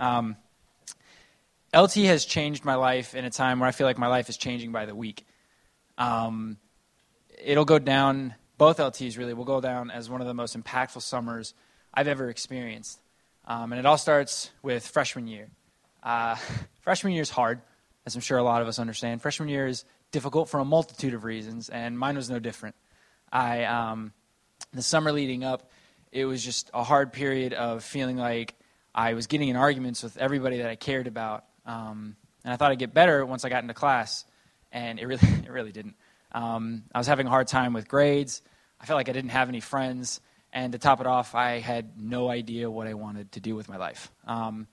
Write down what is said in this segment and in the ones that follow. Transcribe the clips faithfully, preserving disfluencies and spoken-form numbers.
Um, L T has changed my life in a time where I feel like my life is changing by the week. Um, it'll go down, both L Ts really, will go down as one of the most impactful summers I've ever experienced. Um, and it all starts with freshman year. Uh, freshman year is hard, as I'm sure a lot of us understand. Freshman year is difficult for a multitude of reasons, and mine was no different. I, um, the summer leading up, it was just a hard period of feeling like I was getting in arguments with everybody that I cared about. Um, and I thought I'd get better once I got into class, and it really, it really didn't. Um, I was having a hard time with grades. I felt like I didn't have any friends. And to top it off, I had no idea what I wanted to do with my life. Um,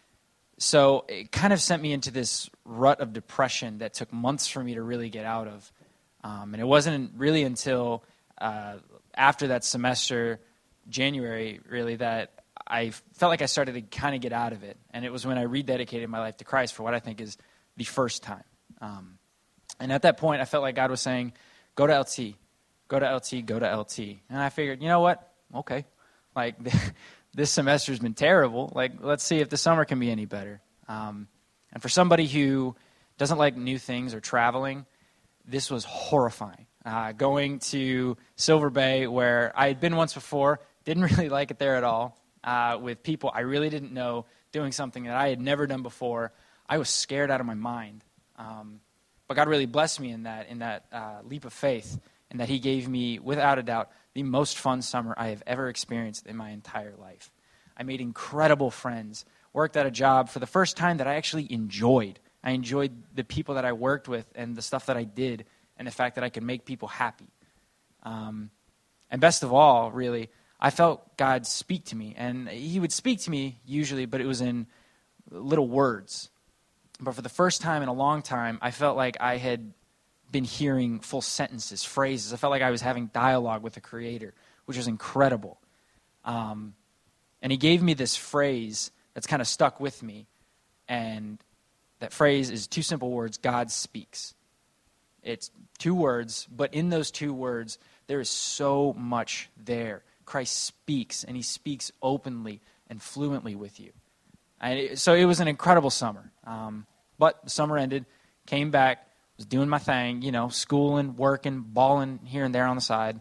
so it kind of sent me into this rut of depression that took months for me to really get out of. Um, and it wasn't really until uh, after that semester, January, really, that I felt like I started to kind of get out of it. And it was when I rededicated my life to Christ for what I think is the first time. Um, and at that point, I felt like God was saying, go to L T, go to L T, go to L T. And I figured, you know what? Okay. Like, this semester's been terrible. Like, let's see if the summer can be any better. Um, and for somebody who doesn't like new things or traveling, this was horrifying. Uh, going to Silver Bay, where I had been once before, didn't really like it there at all, uh, with people I really didn't know, doing something that I had never done before. I was scared out of my mind. Um, but God really blessed me in that, in that uh, leap of faith, and that he gave me, without a doubt, the most fun summer I have ever experienced in my entire life. I made incredible friends, worked at a job for the first time that I actually enjoyed. I enjoyed the people that I worked with and the stuff that I did and the fact that I could make people happy. Um, and best of all, really, I felt God speak to me. And he would speak to me usually, but it was in little words. But for the first time in a long time, I felt like I had been hearing full sentences, phrases. I felt like I was having dialogue with the Creator, which was incredible. Um, and he gave me this phrase that's kind of stuck with me. And that phrase is two simple words: God speaks. It's two words, but in those two words, there is so much there. Christ speaks, and he speaks openly and fluently with you. And it, so it was an incredible summer. Um, but the summer ended, came back, was doing my thing, you know, schooling, working, balling here and there on the side.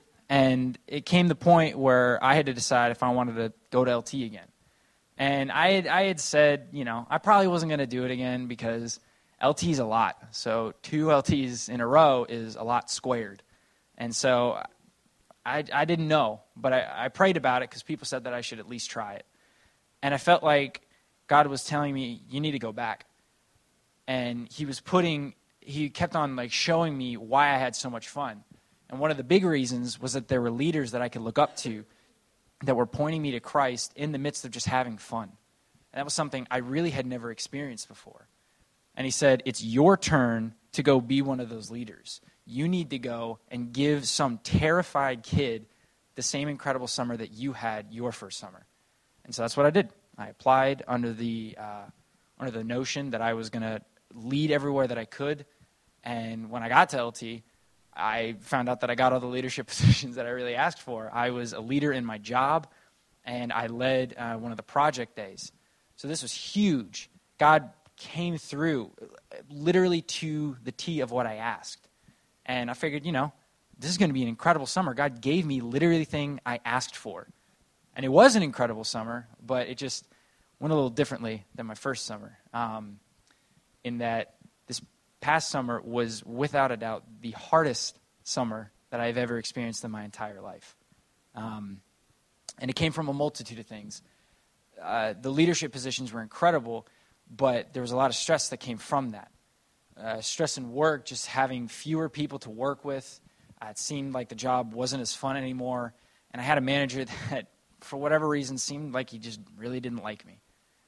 And it came the point where I had to decide if I wanted to go to L T again. And I had, I had said, you know, I probably wasn't going to do it again because L T is a lot. So two L Ts in a row is a lot squared. And so I, I didn't know, but I, I prayed about it because people said that I should at least try it. And I felt like God was telling me, you need to go back. And he was putting, he kept on like showing me why I had so much fun. And one of the big reasons was that there were leaders that I could look up to that were pointing me to Christ in the midst of just having fun. And that was something I really had never experienced before. And he said, it's your turn to go be one of those leaders. You need to go and give some terrified kid the same incredible summer that you had your first summer. And so that's what I did. I applied under the uh, under the notion that I was going to lead everywhere that I could. And when I got to L T, I found out that I got all the leadership positions that I really asked for. I was a leader in my job, and I led uh, one of the project days. So this was huge. God came through literally to the T of what I asked. And I figured, you know, this is going to be an incredible summer. God gave me literally the thing I asked for. And it was an incredible summer, but it just went a little differently than my first summer, um, in that this past summer was, without a doubt, the hardest summer that I've ever experienced in my entire life. Um, and it came from a multitude of things. Uh, the leadership positions were incredible, but there was a lot of stress that came from that. Uh, stress in work, just having fewer people to work with. Uh, it seemed like the job wasn't as fun anymore. And I had a manager that, for whatever reason, seemed like he just really didn't like me.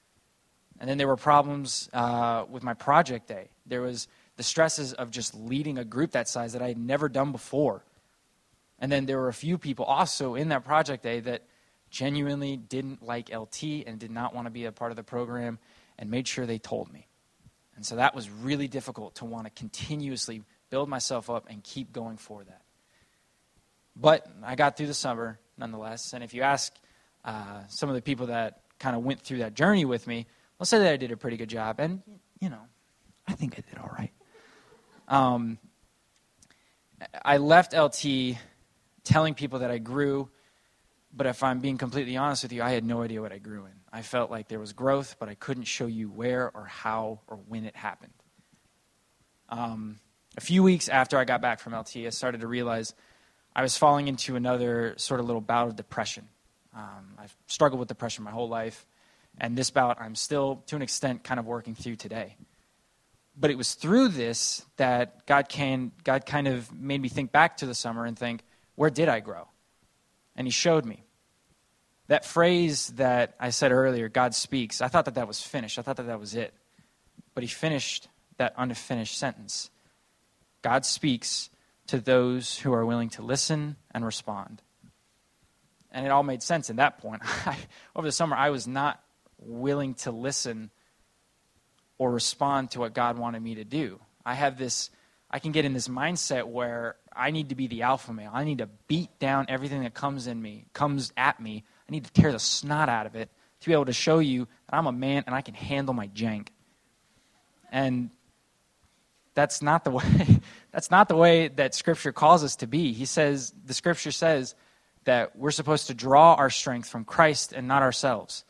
And then there were problems uh, with my project day. There was the stresses of just leading a group that size that I had never done before. And then there were a few people also in that project day that genuinely didn't like L T and did not want to be a part of the program and made sure they told me. And so that was really difficult to want to continuously build myself up and keep going for that. But I got through the summer nonetheless. And if you ask uh, some of the people that kind of went through that journey with me, I'll say that I did a pretty good job. And, you know, I think I did all right. Um, I left L T telling people that I grew, but if I'm being completely honest with you, I had no idea what I grew in. I felt like there was growth, but I couldn't show you where or how or when it happened. Um, a few weeks after I got back from L T, I started to realize I was falling into another sort of little bout of depression. Um, I've struggled with depression my whole life, and this bout I'm still, to an extent, kind of working through today. But it was through this that God can, God kind of made me think back to the summer and think, where did I grow? And he showed me. That phrase that I said earlier, God speaks, I thought that that was finished. I thought that that was it. But he finished that unfinished sentence. God speaks to those who are willing to listen and respond. And it all made sense at that point. Over the summer, I was not willing to listen or respond to what God wanted me to do. I have this, I can get in this mindset where I need to be the alpha male. I need to beat down everything that comes in me, comes at me. I need to tear the snot out of it to be able to show you that I'm a man and I can handle my jank. And that's not the way, that's not the way that Scripture calls us to be. He says, the Scripture says that we're supposed to draw our strength from Christ and not ourselves.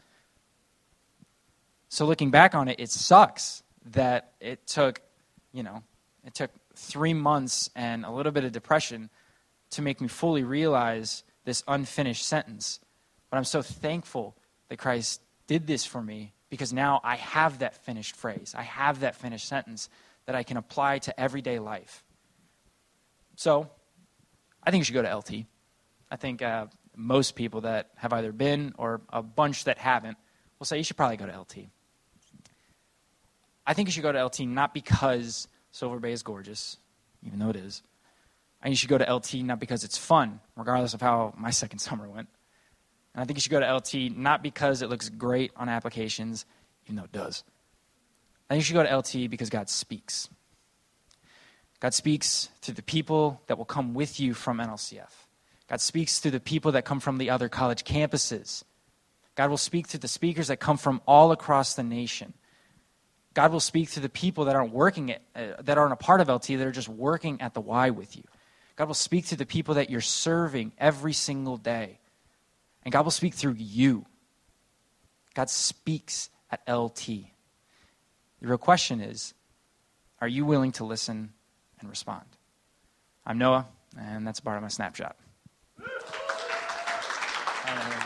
So looking back on it, it sucks that it took, you know, it took three months and a little bit of depression to make me fully realize this unfinished sentence. But I'm so thankful that Christ did this for me because now I have that finished phrase. I have that finished sentence that I can apply to everyday life. So I think you should go to L T. I think uh, most people that have either been or a bunch that haven't will say you should probably go to L T. I think you should go to L T not because Silver Bay is gorgeous, even though it is. And you should go to L T not because it's fun, regardless of how my second summer went. And I think you should go to L T not because it looks great on applications, even though it does. I think you should go to L T because God speaks. God speaks through the people that will come with you from N L C F. God speaks through the people that come from the other college campuses. God will speak through the speakers that come from all across the nation. God will speak to the people that aren't working at, uh, that aren't a part of L T, that are just working at the Y with you. God will speak to the people that you're serving every single day. And God will speak through you. God speaks at L T. The real question is, are you willing to listen and respond? I'm Noah, and that's part of my snapshot.